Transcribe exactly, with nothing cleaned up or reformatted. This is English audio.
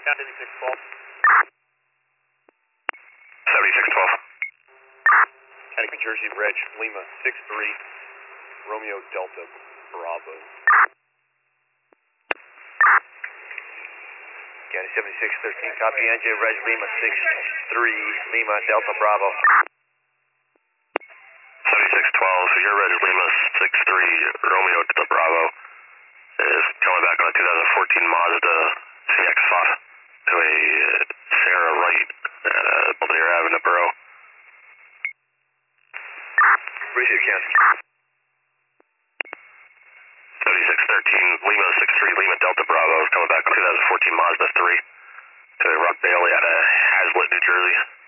seventy-six twelve. seventy-six twelve. Attic, New Jersey, Reg, Lima, six three, Romeo Delta, Bravo. County seventy-six thirteen, copy, N J, Reg, Lima, six three, Lima, Delta, Bravo. seventy-six twelve, your Reg, Lima, six three, Romeo, Delta, Bravo, is coming back on a two thousand fourteen Mazda C X five to a Sarah Wright at uh, Belvedere Avenue, Borough. Receive, County. seventy-six thirteen, Lima, six three, Lima, Delta, Bravo, is coming back on two thousand fourteen Mazda three to Rock Bailey out of Hazlet, New Jersey.